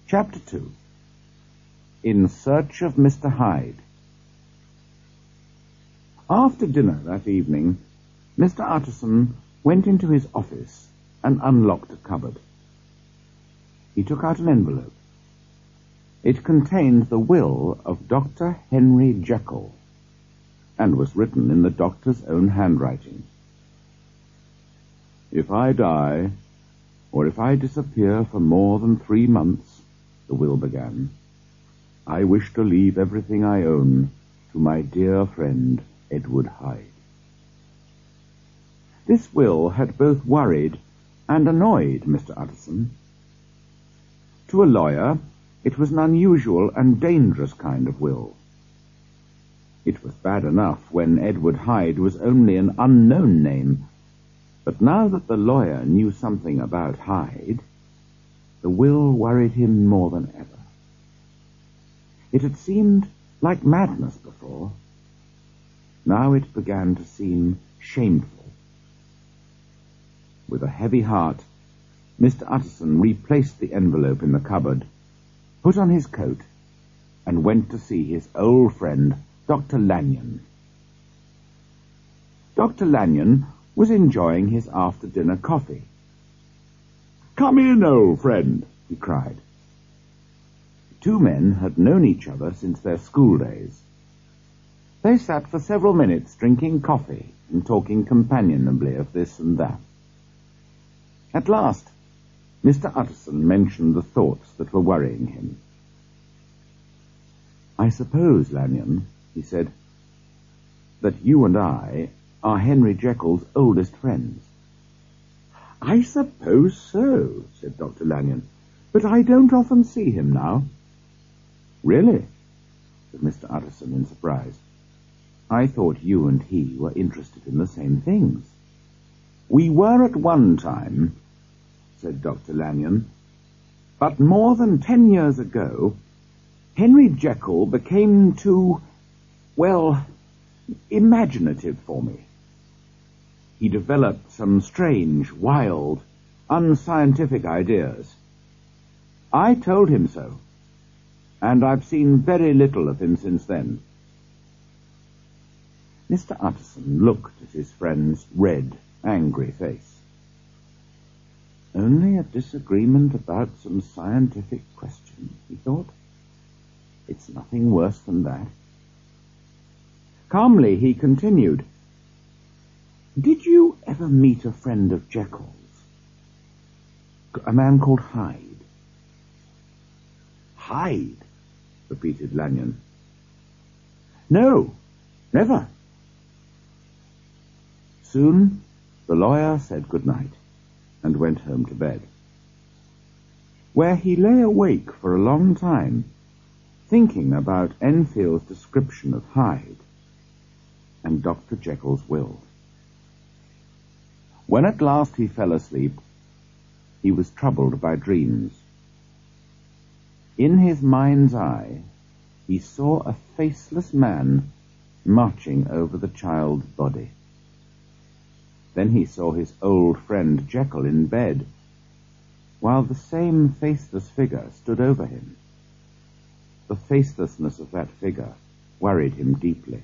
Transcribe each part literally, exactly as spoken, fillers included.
Chapter two. In Search of Mister Hyde. After dinner that evening, Mister Utterson went into his office and unlocked a cupboard. He took out an envelope. It contained the will of Doctor Henry Jekyll, and was written in the doctor's own handwriting. "If I die, or if I disappear for more than three months," the will began, "I wish to leave everything I own to my dear friend Edward Hyde." This will had both worried and annoyed Mister Utterson. To a lawyer, it was an unusual and dangerous kind of will. It was bad enough when Edward Hyde was only an unknown name, but now that the lawyer knew something about Hyde, the will worried him more than ever. It had seemed like madness before. Now it began to seem shameful. With a heavy heart, Mister Utterson replaced the envelope in the cupboard, put on his coat, and went to see his old friend, Doctor Lanyon. Doctor Lanyon was enjoying his after-dinner coffee. "Come in, old friend," he cried. The two men had known each other since their school days. They sat for several minutes drinking coffee and talking companionably of this and that. At last, Mister Utterson mentioned the thoughts that were worrying him. "I suppose, Lanyon," he said, "that you and I are Henry Jekyll's oldest friends." "I suppose so," said Doctor Lanyon, "but I don't often see him now." "Really?" said Mister Utterson in surprise. "I thought you and he were interested in the same things." "We were at one time," said Doctor Lanyon, "but more than ten years ago, Henry Jekyll became too, well, imaginative for me. He developed some strange, wild, unscientific ideas. I told him so, and I've seen very little of him since then." Mister Utterson looked at his friend's red, angry face. "Only a disagreement about some scientific question," he thought. "It's nothing worse than that." Calmly he continued, "Did you ever meet a friend of Jekyll's? A man called Hyde?" "Hyde?" repeated Lanyon. "No, never." Soon the lawyer said good night and went home to bed, where he lay awake for a long time, thinking about Enfield's description of Hyde and Doctor Jekyll's will. When at last he fell asleep, he was troubled by dreams. In his mind's eye, he saw a faceless man marching over the child's body. Then he saw his old friend Jekyll in bed, while the same faceless figure stood over him. The facelessness of that figure worried him deeply.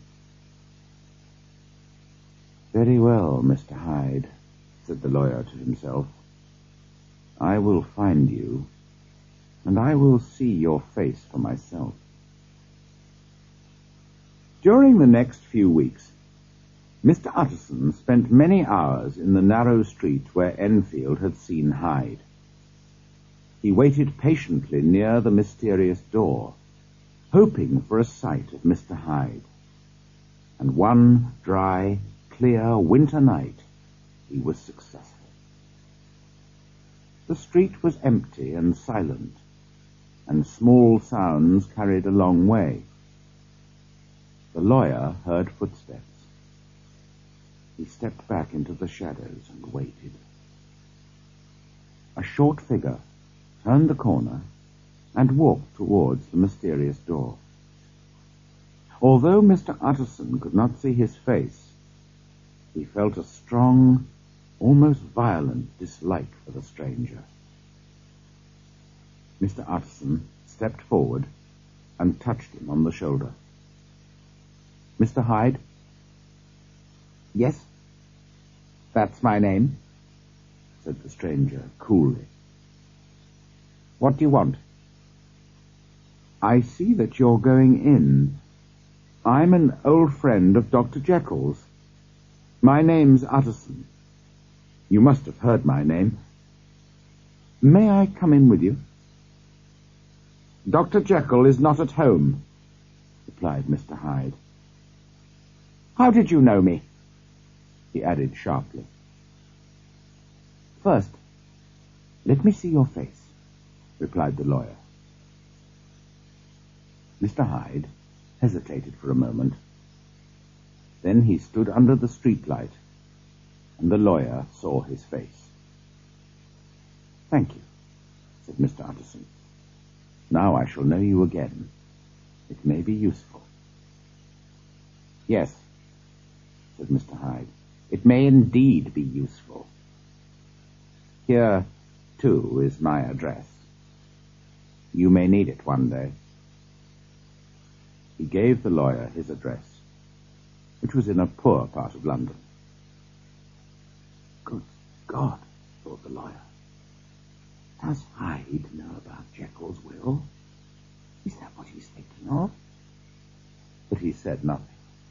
"Very well, Mister Hyde," said the lawyer to himself. "I will find you, and I will see your face for myself." During the next few weeks, Mister Utterson spent many hours in the narrow street where Enfield had seen Hyde. He waited patiently near the mysterious door, hoping for a sight of Mister Hyde. And one dry, clear winter night, he was successful. The street was empty and silent, and small sounds carried a long way. The lawyer heard footsteps. He stepped back into the shadows and waited. A short figure turned the corner and walked towards the mysterious door. Although Mister Utterson could not see his face, he felt a strong, almost violent dislike for the stranger. Mister Utterson stepped forward and touched him on the shoulder. "Mister Hyde?" "Yes, that's my name," said the stranger coolly. "What do you want?" "I see that you're going in. I'm an old friend of Doctor Jekyll's. My name's Utterson. You must have heard my name. May I come in with you?" "Doctor Jekyll is not at home," replied Mister Hyde. "How did you know me?" he added sharply. "First, let me see your face," replied the lawyer. Mister Hyde hesitated for a moment. Then he stood under the streetlight, and the lawyer saw his face. "Thank you," said Mister Utterson. "Now I shall know you again. It may be useful." "Yes," said Mister Hyde, "it may indeed be useful. Here, too, is my address. You may need it one day." He gave the lawyer his address, which was in a poor part of London. "Good God," thought the lawyer. "Does Hyde know about Jekyll's will? Is that what he's thinking of?" But he said nothing.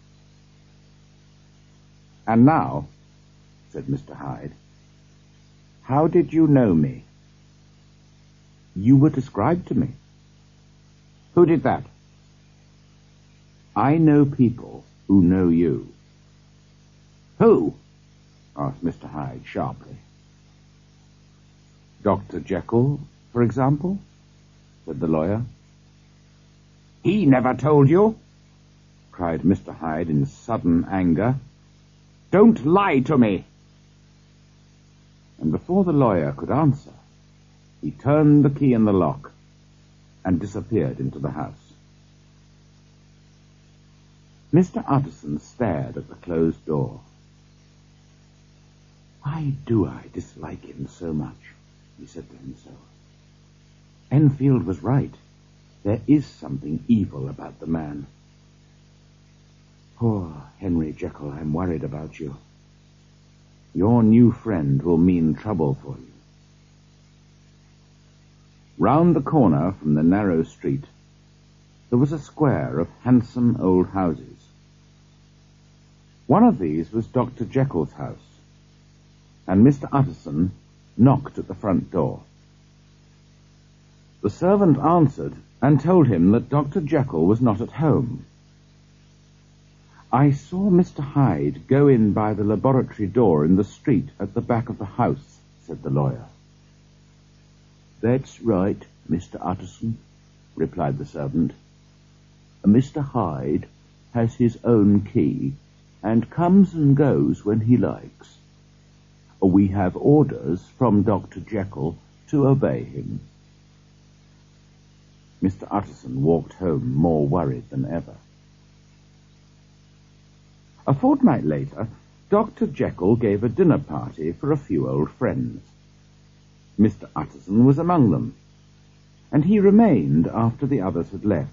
"And now," said Mister Hyde, "how did you know me?" "You were described to me." "Who did that?" "I know people who know you." "Who?" asked Mister Hyde sharply. "Doctor Jekyll, for example," said the lawyer. "He never told you!" cried Mister Hyde in sudden anger. "Don't lie to me!" And before the lawyer could answer, he turned the key in the lock and disappeared into the house. Mister Utterson stared at the closed door. "Why do I dislike him so much?" he said to himself. "Enfield was right. There is something evil about the man. Poor Henry Jekyll, I'm worried about you. Your new friend will mean trouble for you." Round the corner from the narrow street, there was a square of handsome old houses. One of these was Doctor Jekyll's house, and Mister Utterson knocked at the front door. The servant answered and told him that Doctor Jekyll was not at home. "I saw Mister Hyde go in by the laboratory door in the street at the back of the house," said the lawyer. "That's right, Mister Utterson," replied the servant. "Mister Hyde has his own key, and comes and goes when he likes. We have orders from Doctor Jekyll to obey him." Mister Utterson walked home more worried than ever. A fortnight later, Doctor Jekyll gave a dinner party for a few old friends. Mister Utterson was among them, and he remained after the others had left.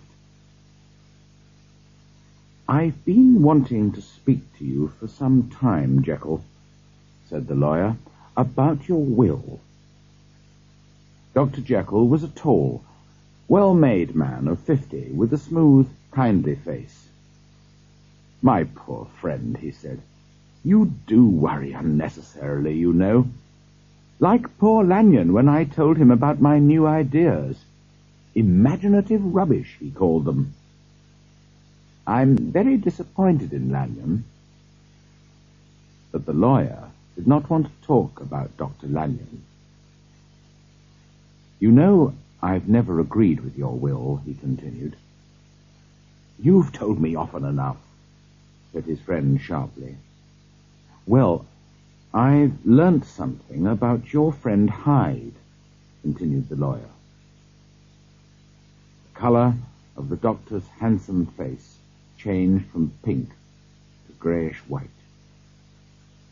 "I've been wanting to speak to you for some time, Jekyll," said the lawyer, "about your will." Doctor Jekyll was a tall, well-made man of fifty, with a smooth, kindly face. "My poor friend," he said, "you do worry unnecessarily, you know. Like poor Lanyon when I told him about my new ideas. Imaginative rubbish, he called them. I'm very disappointed in Lanyon." But the lawyer did not want to talk about Doctor Lanyon. "You know, I've never agreed with your will," he continued. "You've told me often enough," said his friend sharply. "Well, I've learnt something about your friend Hyde," continued the lawyer. The colour of the doctor's handsome face changed from pink to greyish white.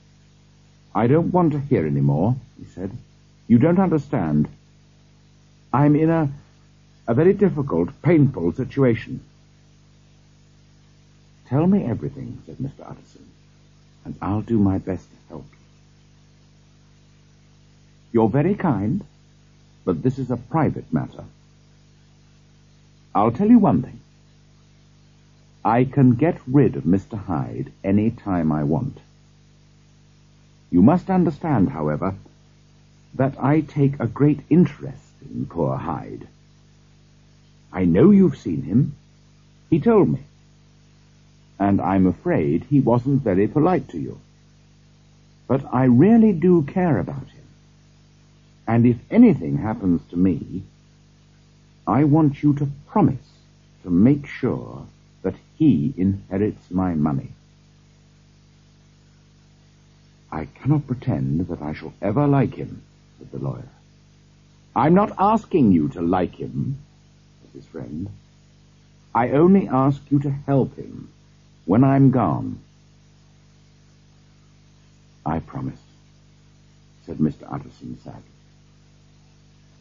"I don't want to hear any more," he said. "You don't understand. I'm in a, a very difficult, painful situation. Tell me everything, said Mister Utterson, and I'll do my best to help you. You're very kind, but this is a private matter. I'll tell you one thing. I can get rid of Mister Hyde any time I want. You must understand, however, that I take a great interest in poor Hyde. I know you've seen him. He told me. And I'm afraid he wasn't very polite to you. But I really do care about him. And if anything happens to me, I want you to promise to make sure that he inherits my money. I cannot pretend that I shall ever like him, said the lawyer. I'm not asking you to like him, said his friend. I only ask you to help him when I'm gone. I promise, said Mister Utterson sadly.